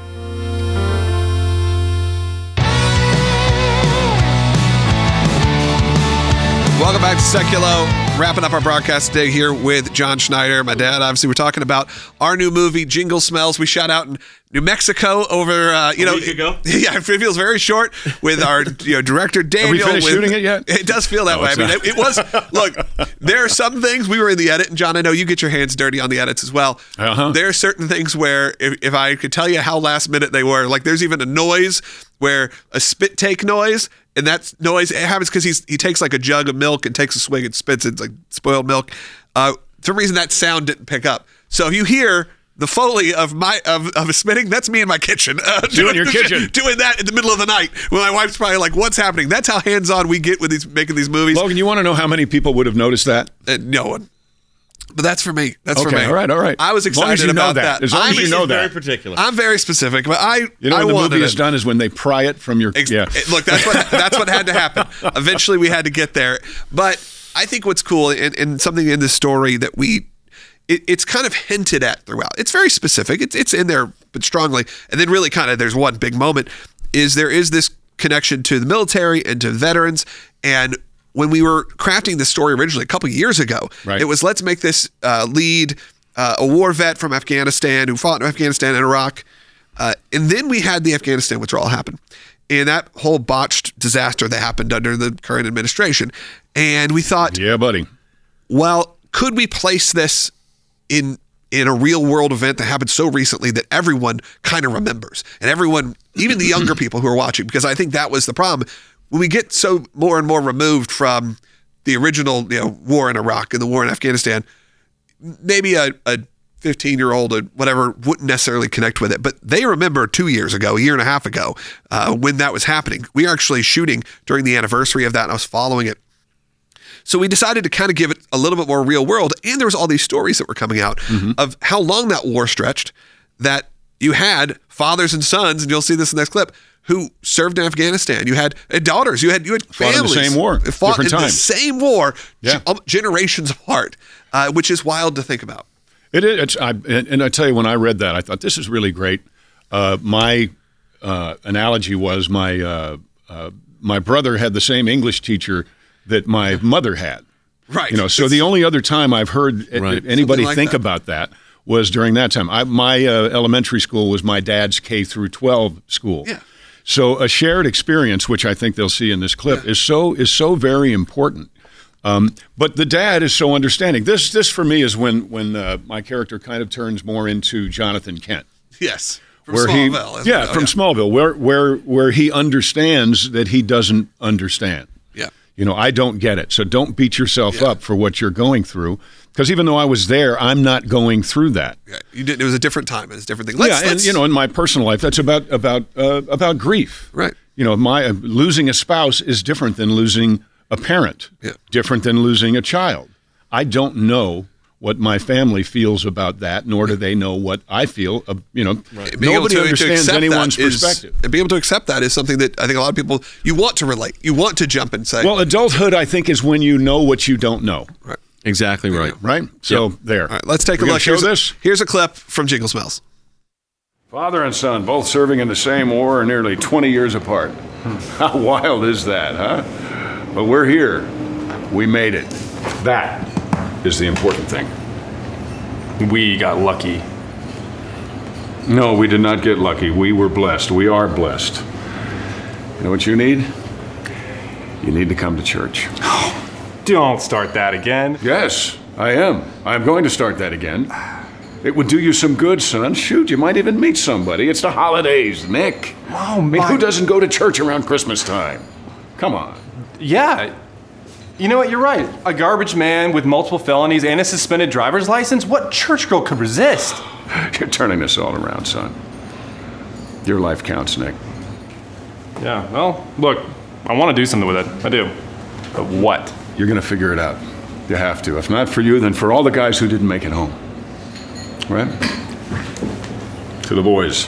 Welcome back to Seculo. Wrapping up our broadcast today here with John Schneider, my dad. Obviously, we're talking about our new movie, Jingle Smells. We shot out in New Mexico over, uh, you A know, week ago? Yeah, it feels very short with our you know director Daniel. Have we finished with- shooting it yet? It does feel that No, way. I it's mean, not. it, it was. Look, there are some things we were in the edit, and John, I know you get your hands dirty on the edits as well. Uh-huh. There are certain things where if, if I could tell you how last minute they were, like there's even a noise where a spit take noise. And that noise it happens because he's he takes like a jug of milk and takes a swig and spits it. It's like spoiled milk. Uh, for some reason, that sound didn't pick up. So if you hear the Foley of my of, of a spitting, that's me in my kitchen. Uh, Doing your kitchen. Doing that in the middle of the night when my wife's probably like, what's happening? That's how hands-on we get with these making these movies. Logan, you want to know how many people would have noticed that? Uh, no one. But that's for me. That's for Okay, me. all right, all right. I was As long as excited you know about that. that. As long as I'm- you know Very that. particular. I'm very specific, but I You know I when the wanted movie it. is done is when they pry it from your Ex- yeah. it- Look, that's what that's what had to happen. Eventually, we had to get there. But I think what's cool and, and something in this story that we it, it's kind of hinted at throughout. It's very specific. It's it's in there, but strongly. And then really, kind of, there's one big moment. Is there is this connection to the military and to veterans and. When we were crafting this story originally a couple years ago, Right. it was let's make this uh, lead uh, a war vet from Afghanistan who fought in Afghanistan and Iraq. Uh, and then we had the Afghanistan withdrawal happen and that whole botched disaster that happened under the current administration. And we thought, Yeah, buddy. well, could we place this in in a real world event that happened so recently that everyone kind of remembers and everyone, even the younger people who are watching, because I think that was the problem. When we get so more and more removed from the original, you know, war in Iraq and the war in Afghanistan, maybe a, a fifteen-year-old or whatever wouldn't necessarily connect with it. But they remember two years ago, a year and a half ago, uh, when that was happening. We were actually shooting during the anniversary of that, and I was following it. So we decided to kind of give it a little bit more real world. And there was all these stories that were coming out of how long that war stretched, that you had fathers and sons, and you'll see this in the next clip, who served in Afghanistan. You had uh, daughters. You had you had Fought in the families. same war, Fought different in the time. same war, Yeah. ge- um, generations apart, uh, which is wild to think about. It is. It's, I, and, and I tell you, when I read that, I thought this is really great. Uh, my uh, analogy was my uh, uh, my brother had the same English teacher that my mother had. Right. You know, so It's- the only other time I've heard a- Right. anybody Something like think that. about that was during that time. I, my uh, elementary school was my dad's K through twelve school. Yeah. So a shared experience, which I think they'll see in this clip, Yeah. is so is so very important. Um, but the dad is so understanding. This this for me is when when uh, my character kind of turns more into Jonathan Kent. Yes. From where Smallville. he as we yeah know, from Smallville where where where he understands that he doesn't understand. Yeah. You know, I don't get it. So don't beat yourself Yeah. up for what you're going through. Because even though I was there, I'm not going through that. Yeah. You did. It was a different time. It was a different thing. Let's, yeah, and let's- you know, in my personal life, that's about about uh, about grief. Right. You know, my uh, losing a spouse is different than losing a parent. Yeah. Different than losing a child. I don't know what my family feels about that, nor do they know what I feel. Uh, you know, Being able nobody to- to understands accept anyone's that is- perspective. and being able to accept that is something that I think a lot of people, you want to relate. You want to jump and say, Well, adulthood, I think, is when you know what you don't know. right. Exactly right. Right? So there. All right, let's take We're a gonna look. show Here's, this? A, here's a clip from Jingle Smells. Father and son, both serving in the same war, are nearly twenty years apart. How wild is that, huh? But we're here. We made it. That is the important thing. We got lucky. No, we did not get lucky. We were blessed. We are blessed. You know what you need? You need to come to church. don't start that again. Yes, I am. I'm going to start that again. It would do you some good, son. Shoot, you might even meet somebody. It's the holidays, Nick. Oh, I mean, my- who doesn't go to church around Christmas time? Come on. Yeah. You know what? You're right. A garbage man with multiple felonies and a suspended driver's license? What church girl could resist? You're turning this all around, son. Your life counts, Nick. Yeah, well, look, I want to do something with it. I do. But what? You're going to figure it out. You have to. If not for you, then for all the guys who didn't make it home. Right? To the boys.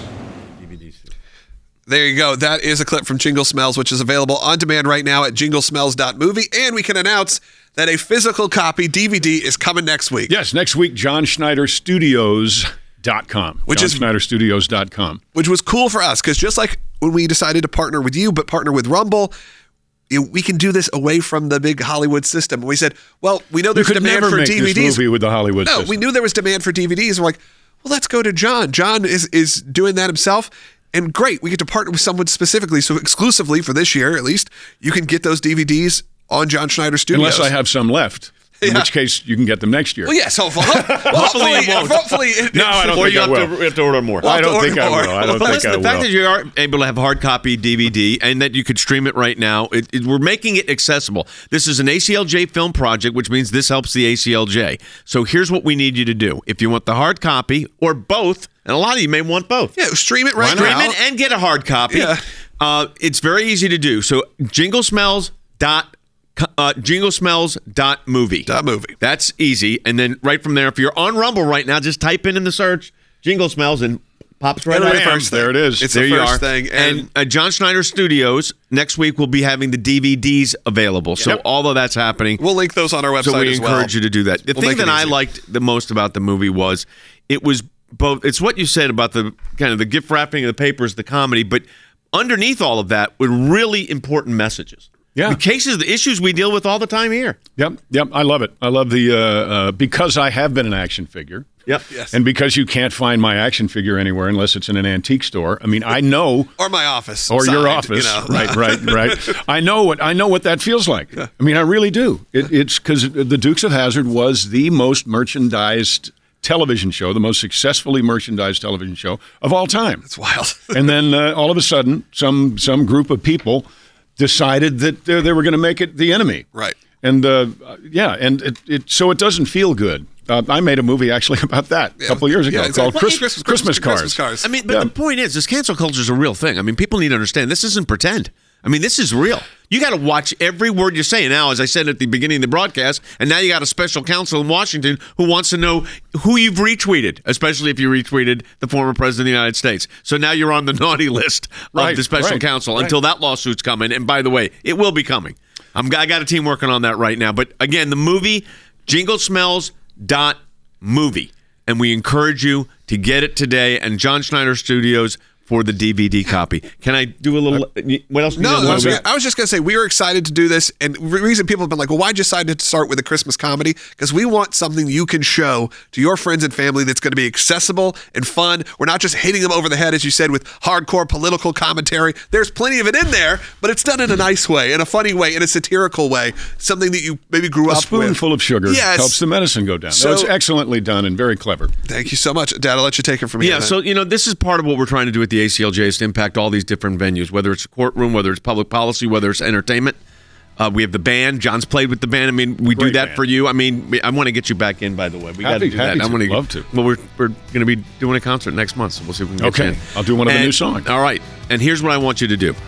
There you go. That is a clip from Jingle Smells, which is available on demand right now at jingle smells dot movie. And we can announce that a physical copy D V D is coming next week. Yes, next week, John Schneider Studios dot com. Which John is Schneider Studios dot com. Which was cool for us, because just like when we decided to partner with you, but partner with Rumble, you know, we can do this away from the big Hollywood system. We said, well, we know there's You could demand never for make D V Ds. this movie with the Hollywood no, system. we knew there was demand for D V Ds. We're like, well, let's go to John. John is is doing that himself. And great, we get to partner with someone specifically. So exclusively for this year, at least, you can get those D V Ds on John Schneider Studios. Unless I have some left. In Yeah. which case, you can get them next year. Well, yes, hopefully. Well, Hopefully hopefully, you won't. hopefully it- No, I don't Or think you I have will. to, you have to order more. Well, I don't I'll think I order will. more. I don't But think listen, I the fact will. that you are able to have hard copy D V D and that you could stream it right now, it, it, we're making it accessible. This is an A C L J film project, which means this helps the A C L J. So here's what we need you to do. If you want the hard copy or both, and a lot of you may want both. Yeah, stream it right Stream now. it and get a hard copy. Yeah. Uh, it's very easy to do. So jingle smells dot uh, jingle smells dot movie. Dot movie. That's easy. And then right from there, if you're on Rumble right now, just type in in the search Jingle Smells and pops right It'll up. be the first thing. There it is. It's There the you first are. thing. And, And, uh, John Schneider Studios next week will be having the D V Ds available. So Yep. all of that's happening. we'll link those on our website So we as well. encourage you to do that. The We'll thing make it that I easy. liked the most about the movie was it was both. It's what you said about the kind of the gift wrapping of the papers, the comedy, but underneath all of that were really important messages. Yeah. The cases, the issues we deal with all the time here. Yep, yep. I love it. I love the uh, uh, because I have been an action figure. Yep. Yes. And because you can't find my action figure anywhere unless it's in an antique store. I mean, I know. Or my office. Or your signed, office, you know. right, right, right. I know what I know what that feels like. I mean, I really do. It, it's because the Dukes of Hazzard was the most merchandised television show, the most successfully merchandised television show of all time. It's wild. And then uh, all of a sudden, some some group of people decided that uh, they were going to make it the enemy. Right. And uh, yeah, and it, it so it doesn't feel good. Uh, I made a movie actually about that a couple of years ago Yeah, called exactly. Chris- Christmas, Christmas, Cars. Christmas Cars. I mean, but Yeah. the point is, this cancel culture is a real thing. I mean, people need to understand this isn't pretend. I mean, this is real. You got to watch every word you say. Now, as I said at the beginning of the broadcast, and now you got a special counsel in Washington who wants to know who you've retweeted, especially if you retweeted the former president of the United States. So now you're on the naughty list Right, of the special right, counsel right. until that lawsuit's coming. And by the way, it will be coming. I'm, I got a team working on that right now. But again, the movie, jingle smells dot movie. And we encourage you to get it today. And John Schneider Studios for the D V D copy. Can I do a little? What else? do you No, know I was, about gonna, I was just going to say, we were excited to do this. And the reason people have been like, well, why decide to start with a Christmas comedy? Because we want something you can show to your friends and family that's going to be accessible and fun. We're not just hitting them over the head, as you said, with hardcore political commentary. There's plenty of it in there, but it's done in a nice way, in a funny way, in a satirical way. Something that you maybe grew A up with. spoonful of sugar Yes. helps the medicine go down. So- So, it's excellently done and very clever. Thank you so much. Dad, I'll let you take it from here. Yeah, so, you know, this is part of what we're trying to do at the A C L J is to impact all these different venues, whether it's a courtroom, whether it's public policy, whether it's entertainment. Uh, we have the band. John's played with the band. I mean, we do Great that band. for you. I mean, we- I want to get you back in, by the way. We got to Happy- do that. happy I to. want Love to. Well, we're, we're going to be doing a concert next month, so we'll see if we can get Okay. you in. I'll do one of the And- new songs. All right. And here's what I want you to do.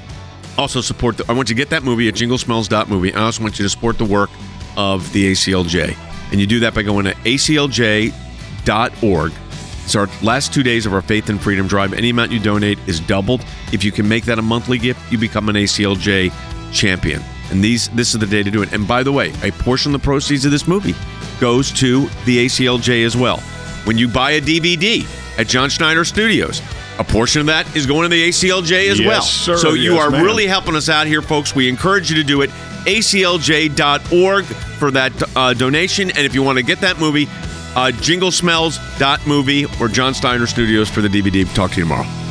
Also support the, I want you to get that movie at jingle smells dot movie. I also want you to support the work of the A C L J. And you do that by going to A C L J dot org. It's our last two days of our Faith and Freedom Drive. Any amount you donate is doubled. If you can make that a monthly gift, you become an A C L J champion. And these this is the day to do it. And by the way, a portion of the proceeds of this movie goes to the A C L J as well. When you buy a D V D at John Schneider Studios, a portion of that is going to the A C L J as Yes, well. sir. So you Yes, are ma'am. really helping us out here, folks. We encourage you to do it. A C L J dot org for that uh, donation. And if you want to get that movie, uh, jingle smells dot movie or John Steiner Studios for the D V D. Talk to you tomorrow.